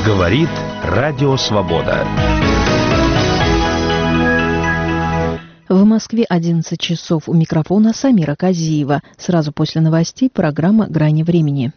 Говорит Радио Свобода. В Москве 11 часов. У микрофона Самира Казиева. Сразу после новостей программа «Грани времени».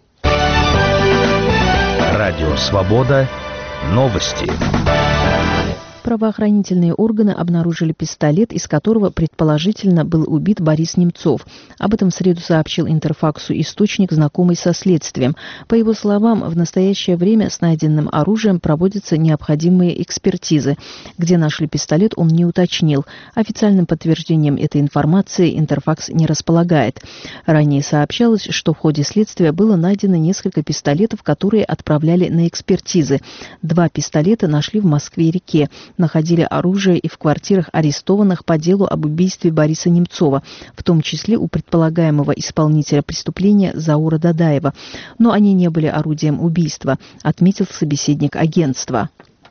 Радио Свобода. Новости. Правоохранительные органы обнаружили пистолет, из которого предположительно был убит Борис Немцов. Об этом в среду сообщил Интерфаксу источник, знакомый со следствием. По его словам, в настоящее время с найденным оружием проводятся необходимые экспертизы. Где нашли пистолет, он не уточнил. Официальным подтверждением этой информации Интерфакс не располагает. Ранее сообщалось, что в ходе следствия было найдено несколько пистолетов, которые отправляли на экспертизы. 2 пистолета нашли в Москве-реке. Находили оружие и в квартирах арестованных по делу об убийстве Бориса Немцова, в том числе у предполагаемого исполнителя преступления Заура Дадаева. Но они не были орудием убийства, отметил собеседник агентства.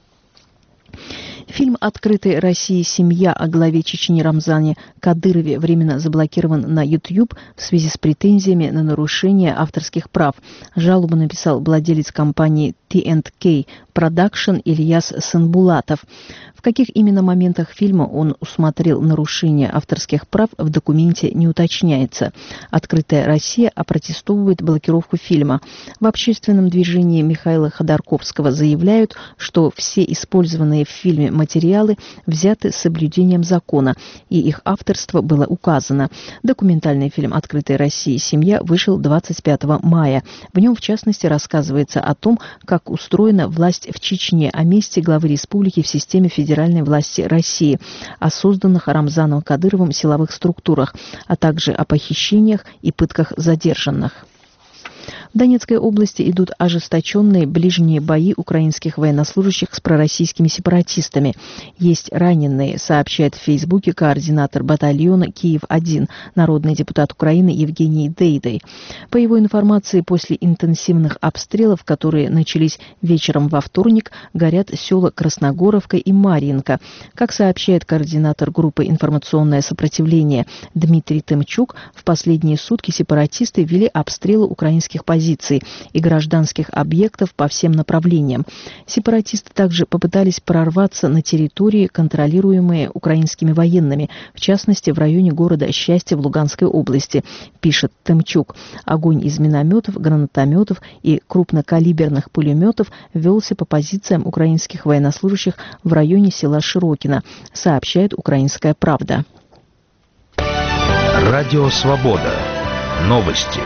Фильм «Открытая Россия. Семья» о главе Чечни Рамзане Кадырове временно заблокирован на YouTube в связи с претензиями на нарушение авторских прав. Жалобу написал владелец компании T&K Production Ильяс Санбулатов. В каких именно моментах фильма он усмотрел нарушение авторских прав, в документе не уточняется. «Открытая Россия» опротестовывает блокировку фильма. В общественном движении Михаила Ходорковского заявляют, что все использованные в фильме материалы взяты с соблюдением закона, и их авторство было указано. Документальный фильм «Открытая Россия. Семья» вышел 25 мая. В нем, в частности, рассказывается о том, как устроена власть в Чечне, о месте главы республики в системе федеральной власти России, о созданных Рамзаном Кадыровым силовых структурах, а также о похищениях и пытках задержанных. В Донецкой области идут ожесточенные ближние бои украинских военнослужащих с пророссийскими сепаратистами. Есть раненые, сообщает в Фейсбуке координатор батальона «Киев-1», народный депутат Украины Евгений Дейдей. По его информации, после интенсивных обстрелов, которые начались вечером во вторник, горят села Красногоровка и Марьинка. Как сообщает координатор группы «Информационное сопротивление» Дмитрий Тымчук, в последние сутки сепаратисты вели обстрелы украинских позиций и гражданских объектов по всем направлениям. Сепаратисты также попытались прорваться на территории, контролируемые украинскими военными, в частности в районе города Счастье в Луганской области, пишет Тымчук. Огонь из минометов, гранатометов и крупнокалиберных пулеметов велся по позициям украинских военнослужащих в районе села Широкино, сообщает «Украинская правда». Радио Свобода. Новости.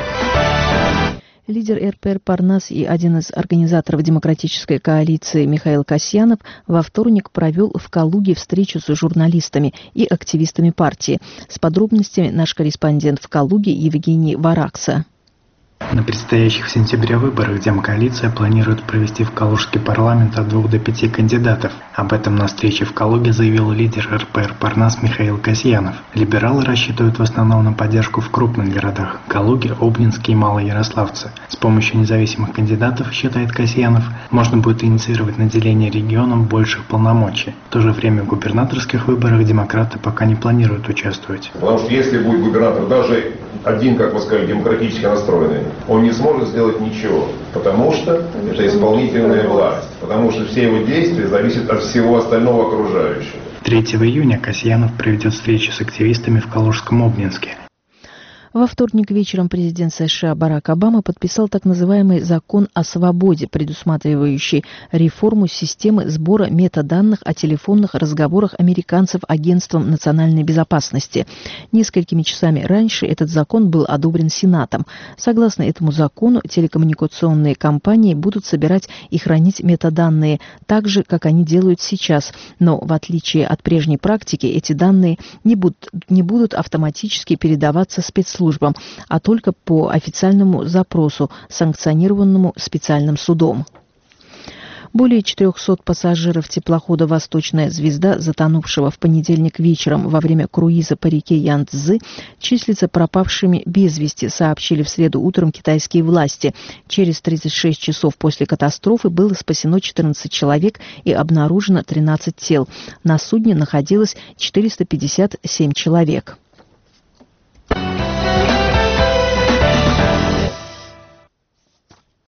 Лидер РПР «Парнас» и один из организаторов демократической коалиции Михаил Касьянов во вторник провел в Калуге встречу с журналистами и активистами партии. С подробностями наш корреспондент в Калуге Евгений Варакса. На предстоящих в сентябре выборах Демкоалиция планирует провести в Калужский парламент от 2 до 5 кандидатов. Об этом на встрече в Калуге заявил лидер РПР «Парнас» Михаил Касьянов. Либералы рассчитывают в основном на поддержку в крупных городах – Калуге, Обнинске и Малоярославце. С помощью независимых кандидатов, считает Касьянов, можно будет инициировать наделение регионам больших полномочий. В то же время в губернаторских выборах демократы пока не планируют участвовать. Потому что если будет губернатор даже один, как вы сказали, демократически настроенный, он не сможет сделать ничего, потому что это исполнительная власть, потому что все его действия зависят от всего остального окружающего. 3 июня Касьянов проведет встречу с активистами в Калужском Обнинске. Во вторник вечером президент США Барак Обама подписал так называемый «Закон о свободе», предусматривающий реформу системы сбора метаданных о телефонных разговорах американцев Агентством национальной безопасности. Несколькими часами раньше этот закон был одобрен Сенатом. Согласно этому закону, телекоммуникационные компании будут собирать и хранить метаданные так же, как они делают сейчас. Но, в отличие от прежней практики, эти данные не будут автоматически передаваться спецслужбам, а только по официальному запросу, санкционированному специальным судом. Более 400 пассажиров теплохода «Восточная звезда», затонувшего в понедельник вечером во время круиза по реке Янцзы, числятся пропавшими без вести, сообщили в среду утром китайские власти. Через 36 часов после катастрофы было спасено 14 человек и обнаружено 13 тел. На судне находилось 457 человек.